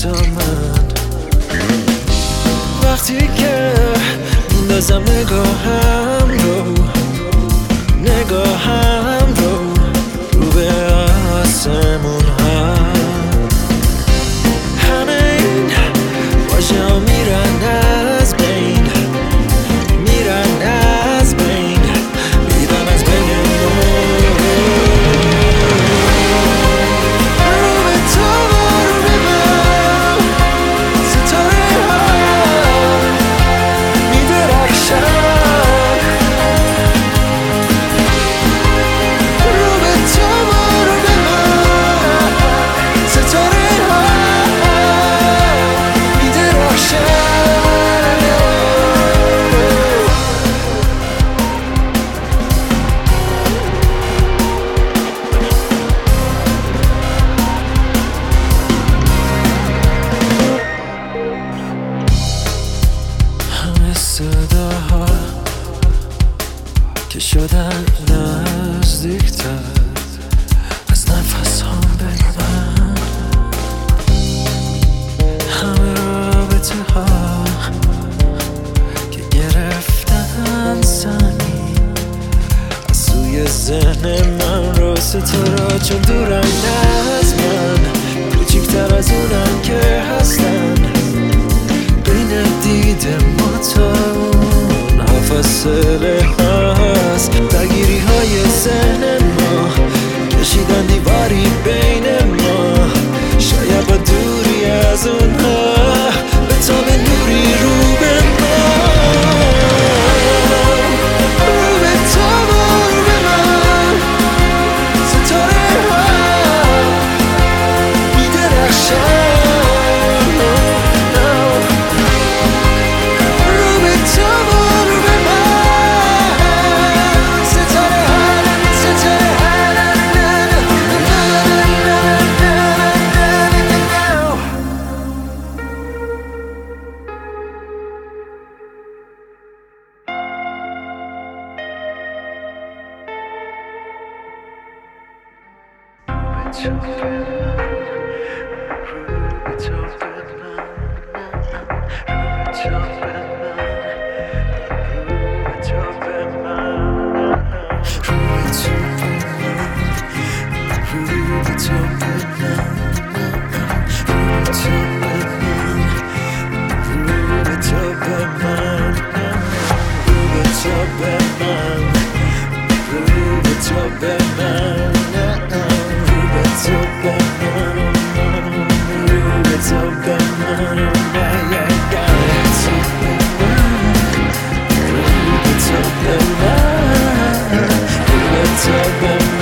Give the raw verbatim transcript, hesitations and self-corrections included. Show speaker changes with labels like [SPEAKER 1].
[SPEAKER 1] تا من. وقتی که میندازم نگاهم رو نگاهم رو رو به آسمون ها، همه این واژه ها میرن از بین، میرن از بین، میرن از بین صداها که شدن نزدیکتر از نفس هم بین من، همه رابطه ها که گرفتن سنگین از سوی ذهن من رو ستاره، چون دورن از من، کوچیکتر از اونم که هستن، بین دید ما تا اون ها فاصله هست، درگیری های ذهن ما کشیدن دیواری بین ما، شاید با دوری از اونها به تاب نوری رو به ما، رو به تاب رو به من، ستاره ها میدرخشن، It's